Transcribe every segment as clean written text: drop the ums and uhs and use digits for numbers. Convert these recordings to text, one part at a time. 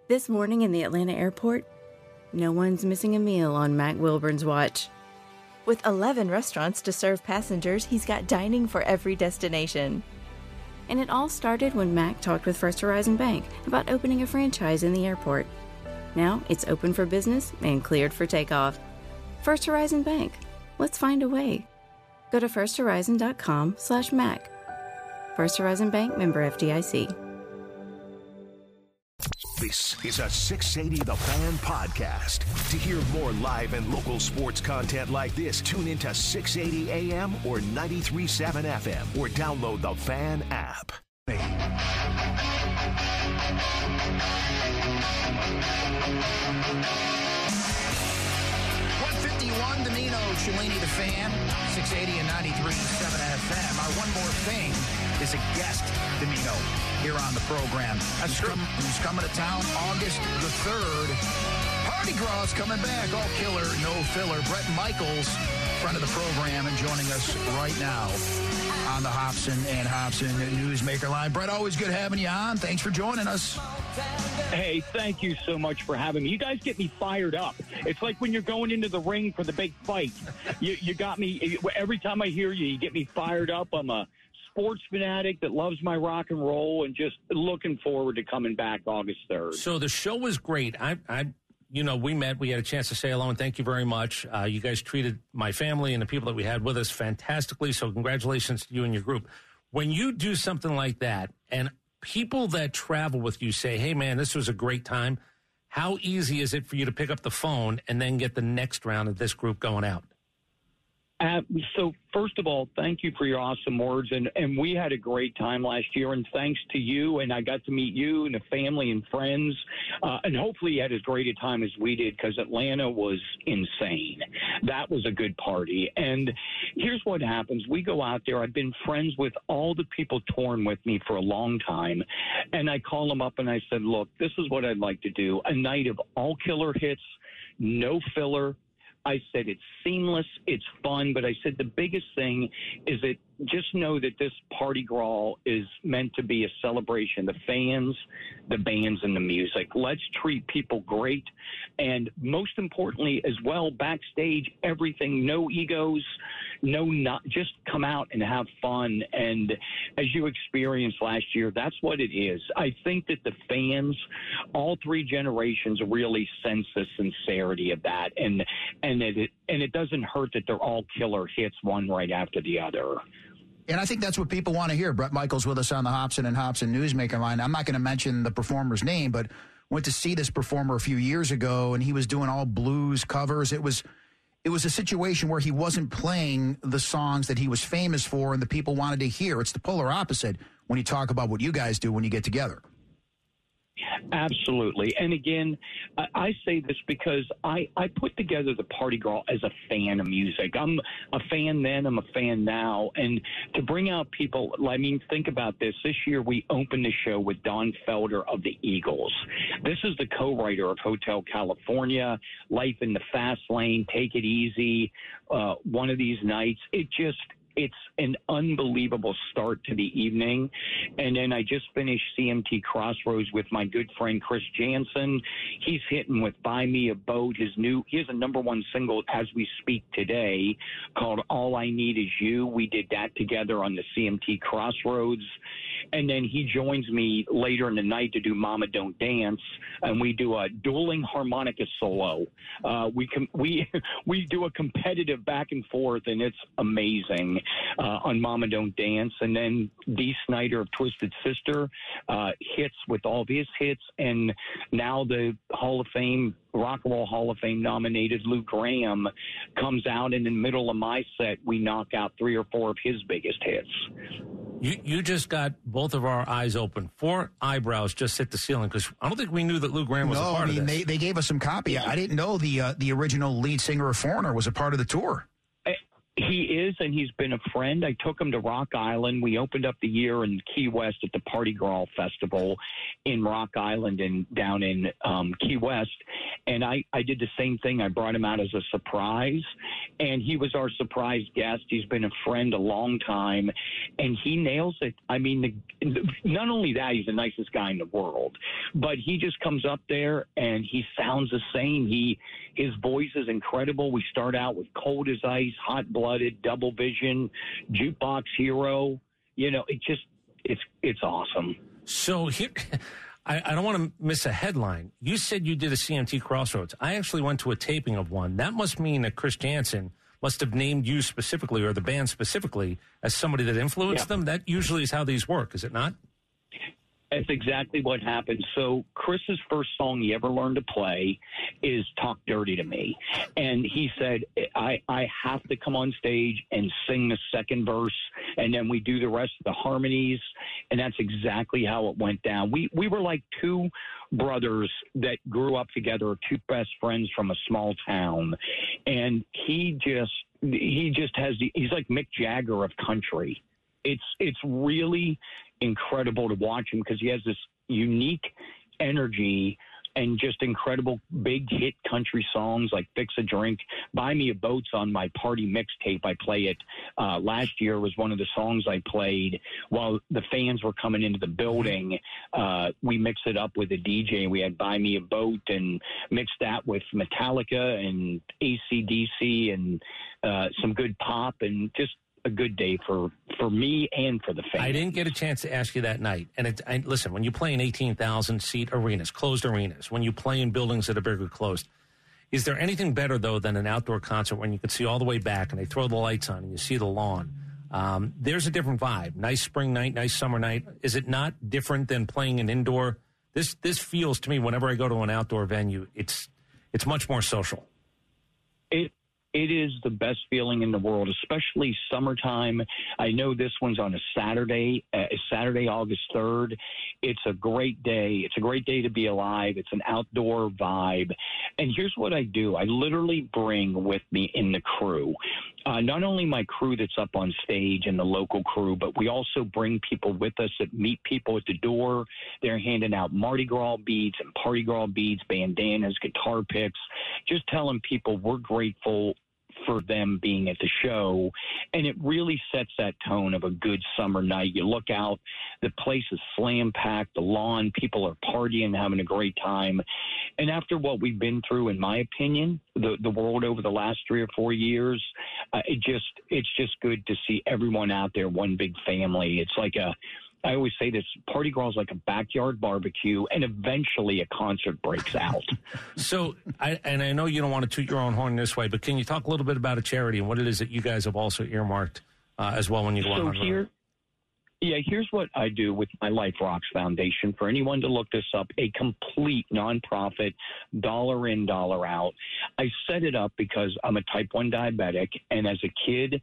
This morning in the Atlanta airport, no one's missing a meal on Mac Wilburn's watch. With 11 restaurants to serve passengers, he's got dining for every destination. And it all started when Mac talked with First Horizon Bank about opening a franchise in the airport. Now it's open for business and cleared for takeoff. First Horizon Bank. Let's find a way. Go to firsthorizon.com/Mac. First Horizon Bank, member FDIC. This is a 680 The Fan podcast. To hear more live and local sports content like this, tune into 680 AM or 93.7 FM or download the Fan app. 151, Domino, Cellini, The Fan, 680 and 93.7 FM. Our one more thing is a guest, Domino, here on the program. Who's coming to town August the 3rd. Party Gras coming back, all killer, no filler. Brett Michaels, friend of the program, and joining us right now on the Hobson and Hobson Newsmaker line. Brett, always good having you on. Thanks for joining us. Hey, thank you so much for having me. You guys get me fired up. It's like when you're going into the ring for the big fight. You got me. Every time I hear you, you get me fired up. I'm a sports fanatic that loves my rock and roll, and just looking forward to coming back August 3rd. So the show was great. We met. We had a chance to say hello, and thank you very much. You guys treated my family and the people that we had with us fantastically, so congratulations to you and your group. When you do something like that, and people that travel with you say, hey, man, this was a great time, how easy is it for you to pick up the phone and then get the next round of this group going out? So first of all, thank you for your awesome words. And we had a great time last year, and thanks to you. And I got to meet you and the family and friends. And hopefully you had as great a time as we did, because Atlanta was insane. That was a good party. And here's what happens. We go out there. I've been friends with all the people touring with me for a long time. And I call them up and I said, look, this is what I'd like to do. A night of all killer hits, no filler. I said it's seamless, it's fun, but I said the biggest thing is that just know that this Party Gras is meant to be a celebration. The fans, the bands, and the music. Let's treat people great. And most importantly as well, backstage, everything, no egos, just come out and have fun. And as you experienced last year, that's what it is. I think that the fans, all three generations, really sense the sincerity of that. And it doesn't hurt that they're all killer hits, one right after the other. And I think that's what people want to hear. Brett Michaels with us on the Hobson and Hobson Newsmaker line. I'm not going to mention the performer's name, but went to see this performer a few years ago, and he was doing all blues covers. It was a situation where he wasn't playing the songs that he was famous for and the people wanted to hear. It's the polar opposite when you talk about what you guys do when you get together. Absolutely. And again, I say this because I put together the Party Gras as a fan of music. I'm a fan then, I'm a fan now. And to bring out people, I mean, think about this. This year we opened the show with Don Felder of the Eagles. This is the co-writer of Hotel California, Life in the Fast Lane, Take It Easy, One of These Nights. It's an unbelievable start to the evening. And then I just finished CMT Crossroads with my good friend Chris Jansen. He's hitting with Buy Me a Boat. He has a #1 single as we speak today called All I Need Is You. We did that together on the CMT Crossroads. And then he joins me later in the night to do Mama Don't Dance. And we do a dueling harmonica solo. We do a competitive back and forth, and it's amazing. On Mama Don't Dance. And then Dee Snider of Twisted Sister hits with all of his hits. And now the Hall of Fame, Rock and Roll Hall of Fame nominated Lou Gramm comes out, and in the middle of my set, we knock out 3 or 4 of his biggest hits. You just got both of our eyes open. 4 eyebrows just hit the ceiling, because I don't think we knew that Lou Gramm was a part of this. They gave us some copy. I didn't know the original lead singer of Foreigner was a part of the tour. He is, and he's been a friend. I took him to Rock Island. We opened up the year in Key West at the Party Gras Festival in Rock Island and down in Key West. And I did the same thing. I brought him out as a surprise, and he was our surprise guest. He's been a friend a long time, and he nails it. I mean, not only that, he's the nicest guy in the world, but he just comes up there and he sounds the same. His voice is incredible. We start out with Cold as Ice, Hot Blooded, Double Vision, Jukebox Hero. You know, it's awesome. So here, I don't want to miss a headline. You said you did a CMT Crossroads. I actually went to a taping of one. That must mean that Chris Jansen must have named you specifically, or the band specifically, as somebody that influenced them. That usually is how these work, is it not? That's exactly what happened. So Chris's first song he ever learned to play is Talk Dirty to Me. And he said, I have to come on stage and sing the second verse, and then we do the rest of the harmonies. And that's exactly how it went down. We were like two brothers that grew up together, two best friends from a small town. And he just has he's like Mick Jagger of country. It's really incredible to watch him because he has this unique energy and just incredible big hit country songs like Fix a Drink. Buy Me a Boat's on my party mixtape. I play it. Last year was one of the songs I played while the fans were coming into the building. We mixed it up with a DJ. We had Buy Me a Boat and mixed that with Metallica and AC/DC and some good pop, and just a good day for me and for the fans. I didn't get a chance to ask you that night. And listen, when you play in 18,000-seat arenas, closed arenas, when you play in buildings that are bigger closed, is there anything better, though, than an outdoor concert when you can see all the way back and they throw the lights on and you see the lawn? There's a different vibe. Nice spring night, nice summer night. Is it not different than playing an indoor? This feels to me, whenever I go to an outdoor venue, it's much more social. It is the best feeling in the world, especially summertime. I know this one's on a Saturday, August 3rd. It's a great day. It's a great day to be alive. It's an outdoor vibe. And here's what I do. I literally bring with me in the crew, not only my crew that's up on stage and the local crew, but we also bring people with us that meet people at the door. They're handing out Mardi Gras beads and Party Gras beads, bandanas, guitar picks, just telling people we're grateful for them being at the show. And it really sets that tone of a good summer night. You look out, the place is slam packed, the lawn, people are partying, having a great time. And after what we've been through, in my opinion, the world over the last 3 or 4 years, it's just good to see everyone out there, one big family. It's like I always say this, Party Gras is like a backyard barbecue, and eventually a concert breaks out. So, I know you don't want to toot your own horn this way, but can you talk a little bit about a charity and what it is that you guys have also earmarked as well when you go on the road? Here's what I do with my Life Rocks Foundation. For anyone to look this up, a complete nonprofit, dollar in, dollar out. I set it up because I'm a type 1 diabetic, and as a kid,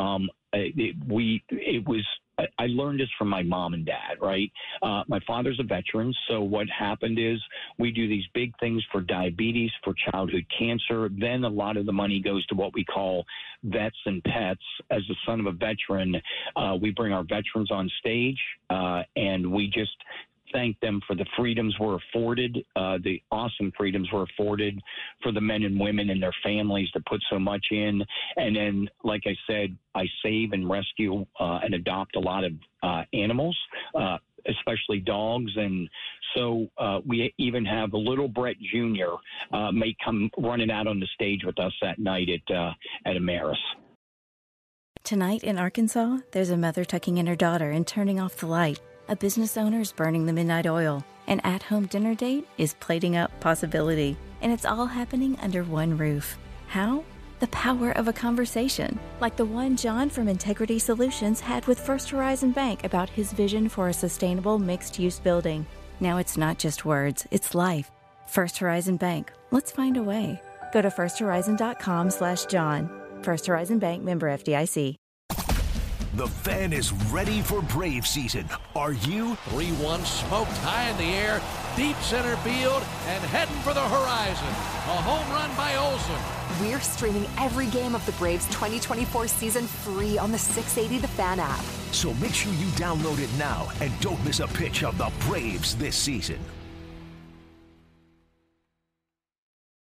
I learned this from my mom and dad, right? My father's a veteran, so what happened is we do these big things for diabetes, for childhood cancer. Then a lot of the money goes to what we call vets and pets. As the son of a veteran, we bring our veterans on stage, and we just thank them for the freedoms we're afforded, the awesome freedoms we're afforded for the men and women and their families that put so much in. And then, like I said, I save and rescue and adopt a lot of animals, especially dogs. And so we even have a little Brett Jr. May come running out on the stage with us that night at Ameris. Tonight in Arkansas, there's a mother tucking in her daughter and turning off the light. A business owner is burning the midnight oil. An at-home dinner date is plating up possibility. And it's all happening under one roof. How? The power of a conversation, like the one John from Integrity Solutions had with First Horizon Bank about his vision for a sustainable mixed-use building. Now it's not just words, it's life. First Horizon Bank. Let's find a way. Go to firsthorizon.com/John. First Horizon Bank, member FDIC. The Fan is ready for Brave season. Are you? 3-1 smoked high in the air, deep center field, and heading for the horizon. A home run by Olsen. We're streaming every game of the Braves 2024 season free on the 680 The Fan app. So make sure you download it now and don't miss a pitch of the Braves this season.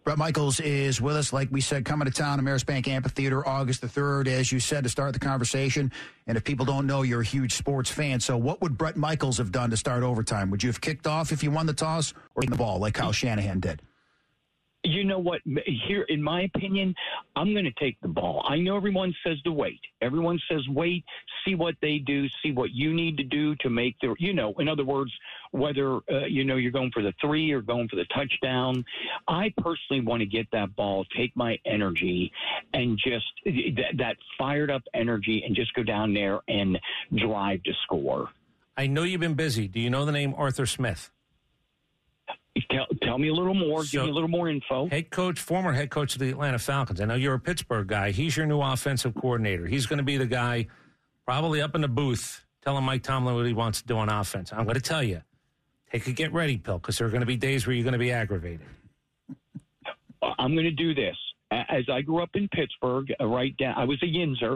Bret Michaels is with us, like we said, coming to town, Ameris Bank Amphitheater, August the 3rd, as you said, to start the conversation. And if people don't know, you're a huge sports fan. So what would Bret Michaels have done to start overtime? Would you have kicked off if you won the toss or taken the ball like Kyle Shanahan did? You know what? Here, in my opinion, I'm going to take the ball. I know everyone says to wait. Everyone says wait, see what they do, see what you need to do to make their, in other words, whether, you're going for the 3 or going for the touchdown. I personally want to get that ball, take my energy, and just that fired up energy and just go down there and drive to score. I know you've been busy. Do you know the name Arthur Smith? Tell me a little more. Give me a little more info. Former head coach of the Atlanta Falcons. I know you're a Pittsburgh guy. He's your new offensive coordinator. He's going to be the guy probably up in the booth telling Mike Tomlin what he wants to do on offense. I'm going to tell you, take a get ready pill because there are going to be days where you're going to be aggravated. I'm going to do this. As I grew up in Pittsburgh, I was a Yinzer.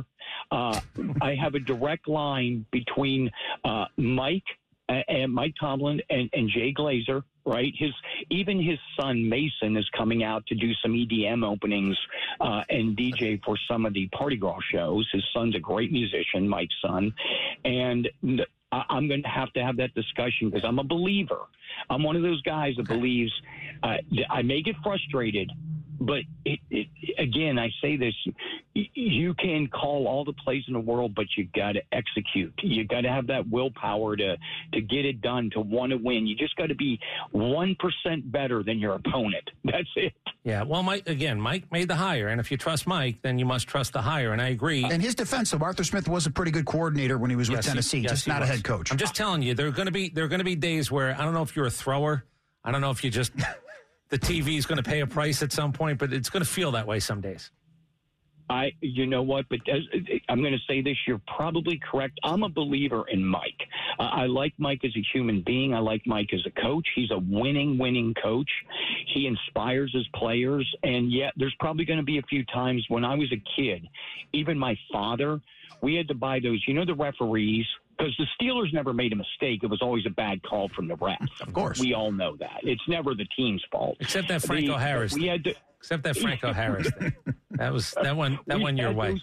I have a direct line between Mike Tomlin and Jay Glazer. Right, even his son Mason is coming out to do some EDM openings and DJ for some of the Party Girl shows. His son's a great musician, Mike's son, and I'm going to have that discussion because I'm a believer. I'm one of those guys that believes. I may get frustrated, but again, I say this: you can call all the plays in the world, but you got to execute. You got to have that willpower to get it done, to want to win. You just got to be 1% better than your opponent. That's it. Yeah. Well, Mike made the hire, and if you trust Mike, then you must trust the hire. And I agree. In his defense, Arthur Smith was a pretty good coordinator when he was with Tennessee, just not a head coach. I'm just telling you, there are going to be days where I don't know if you're a thrower. I don't know if you just. The TV is going to pay a price at some point, but it's going to feel that way some days. You know what? But I'm going to say this. You're probably correct. I'm a believer in Mike. I like Mike as a human being. I like Mike as a coach. He's a winning coach. He inspires his players. And yet there's probably going to be a few times when I was a kid, even my father, we had to buy those, the referees. Because the Steelers never made a mistake. It was always a bad call from the refs. Of course. We all know that. It's never the team's fault. Except that Franco Harris. Except that Franco Harris thing. That went your way.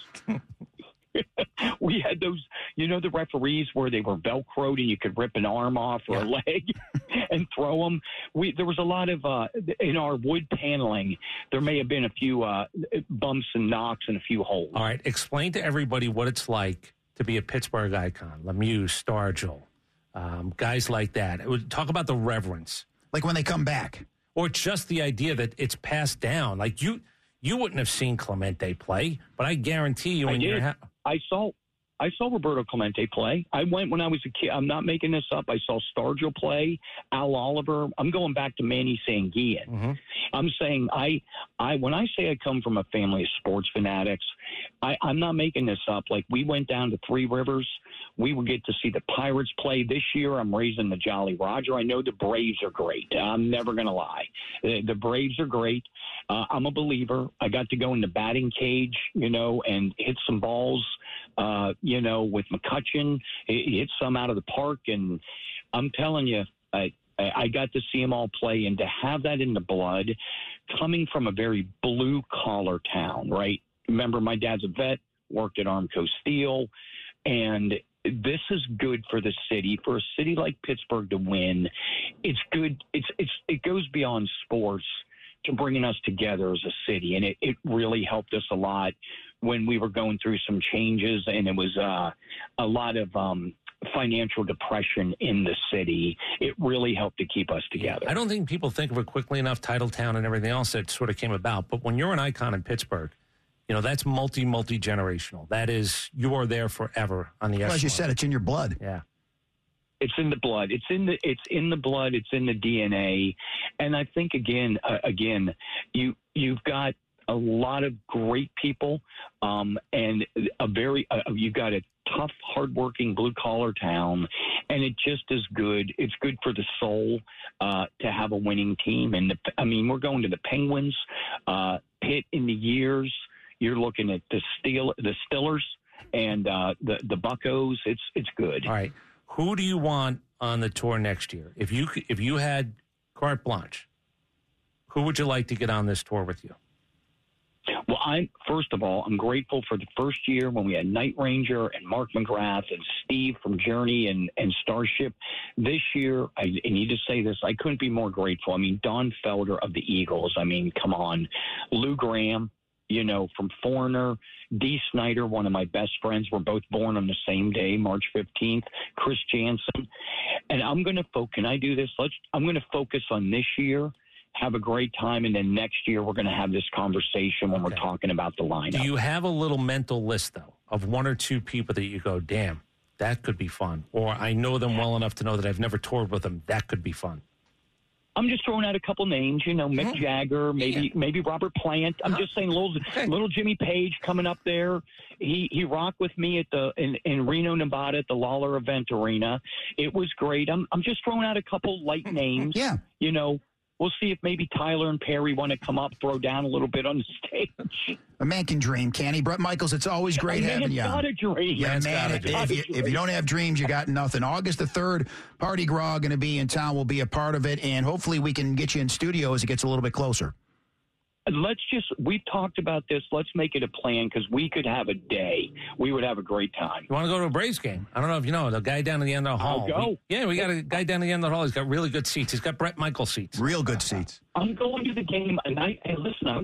We had those, the referees where they were Velcroed and you could rip an arm off or a leg and throw them. There was a lot of, in our wood paneling, there may have been a few bumps and knocks and a few holes. All right. Explain to everybody what it's like to be a Pittsburgh icon, Lemieux, Stargell, guys like that. Talk about the reverence. Like when they come back. Or just the idea that it's passed down. Like you wouldn't have seen Clemente play, but I guarantee you I saw Roberto Clemente play. I went when I was a kid. I'm not making this up. I saw Stargell play, Al Oliver. I'm going back to Manny Sanguillen. Mm-hmm. I'm saying when I say I come from a family of sports fanatics, I'm not making this up. Like we went down to Three Rivers. We will get to see the Pirates play this year. I'm raising the Jolly Roger. I know the Braves are great. I'm never going to lie. The Braves are great. I'm a believer. I got to go in the batting cage, and hit some balls, with McCutchen. He hit some out of the park. And I'm telling you, I got to see them all play. And to have that in the blood, coming from a very blue-collar town, right? Remember, my dad's a vet, worked at Armco Steel, and this is good for the city. For a city like Pittsburgh to win, it's good. It goes beyond sports to bringing us together as a city, and it really helped us a lot when we were going through some changes, and it was a lot of financial depression in the city. It really helped to keep us together. I don't think people think of it quickly enough, Titletown and everything else that sort of came about, but when you're an icon in Pittsburgh, that's multi-generational. That is, you are there forever on the echelon. As you said, it's in your blood. Yeah. It's in the blood. It's in the blood. It's in the DNA. And I think again, you've got a lot of great people, and you've got a tough, hardworking blue collar town, and it just is good. It's good for the soul to have a winning team. And we're going to the Penguins, Pitt in the years. You're looking at the Stillers and the Buccos. It's good. All right. Who do you want on the tour next year? If you had carte blanche, Who would you like to get on this tour with you? Well, first of all, I'm grateful for the first year when we had Night Ranger and Mark McGrath and Steve from Journey and Starship. This year, I need to say this, I couldn't be more grateful. I mean, Don Felder of the Eagles. I mean, come on. Lou Graham, from Foreigner. Dee Snider, one of my best friends. We're both born on the same day, March 15th. Chris Jansen. And I'm going to can I do this? I'm going to focus on this year. Have a great time, and then next year we're going to have this conversation when we're talking about the lineup. Do you have a little mental list, though, of one or two people that you go, damn, that could be fun? Or I know them well enough to know that I've never toured with them. That could be fun. I'm just throwing out a couple names, Mick Jagger, maybe Robert Plant. I'm just saying little Jimmy Page coming up there. He rocked with me at in Reno, Nevada at the Lawler Event Arena. It was great. I'm just throwing out a couple light names. Yeah. We'll see if maybe Tyler and Perry want to come up, throw down a little bit on the stage. A man can dream, can he? Brett Michaels, it's always great having you on. Got a dream. Yeah, man, if you don't have dreams, you got nothing. August the 3rd, Party Gras going to be in town. We'll be a part of it, and hopefully we can get you in studio as it gets a little bit closer. We've talked about this. Let's make it a plan because we could have a day. We would have a great time. You want to go to a Braves game? I don't know if you know. The guy down at the end of the hall. I'll go. We got a guy down at the end of the hall. He's got really good seats. He's got Brett Michaels seats. Real good seats. I'm going to the game, and listen,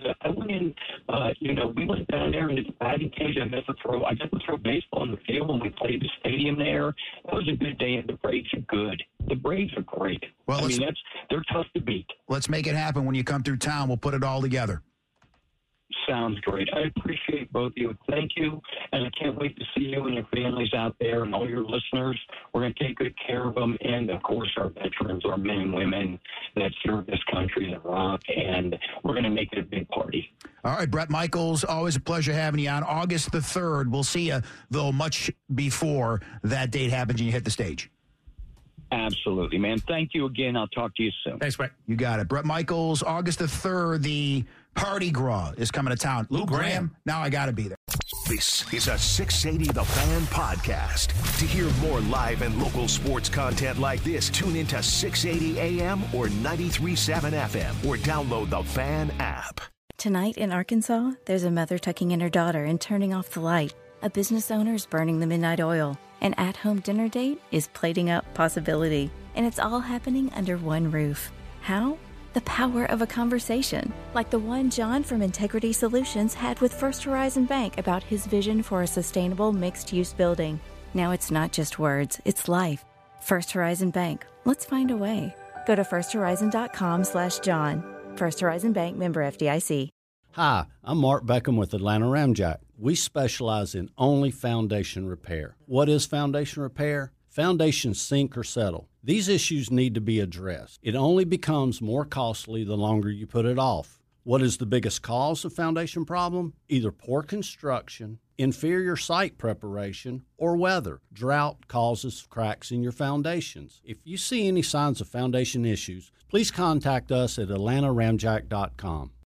we went down there into the batting cage. I got to throw baseball on the field when we played the stadium there. That was a good day, and the Braves are good. The Braves are great. Well, they're tough to beat. Let's make it happen when you come through town. We'll put it all together. Sounds great. I appreciate both of you. Thank you. And I can't wait to see you and your families out there and all your listeners. We're going to take good care of them. And, of course, our veterans, our men and women that serve this country that rock. And we're going to make it a big party. All right, Brett Michaels, always a pleasure having you on. August the 3rd. We'll see you, though, much before that date happens and you hit the stage. Absolutely, man. Thank you again. I'll talk to you soon. Thanks, Brett. You got it. Brett Michaels, August the 3rd, the Party Gras is coming to town. Lou Graham, now I got to be there. This is a 680 The Fan podcast. To hear more live and local sports content like this, tune into 680 AM or 93.7 FM or download the Fan app. Tonight in Arkansas, there's a mother tucking in her daughter and turning off the light. A business owner is burning the midnight oil. An at-home dinner date is plating up possibility. And it's all happening under one roof. How? The power of a conversation, like the one John from Integrity Solutions had with First Horizon Bank about his vision for a sustainable mixed-use building. Now it's not just words, it's life. First Horizon Bank. Let's find a way. Go to firsthorizon.com/John. First Horizon Bank, member FDIC. Hi, I'm Mark Beckham with Atlanta Ramjack. We specialize in only foundation repair. What is foundation repair? Foundations sink or settle. These issues need to be addressed. It only becomes more costly the longer you put it off. What is the biggest cause of foundation problem? Either poor construction, inferior site preparation, or weather. Drought causes cracks in your foundations. If you see any signs of foundation issues, please contact us at atlantaramjack.com.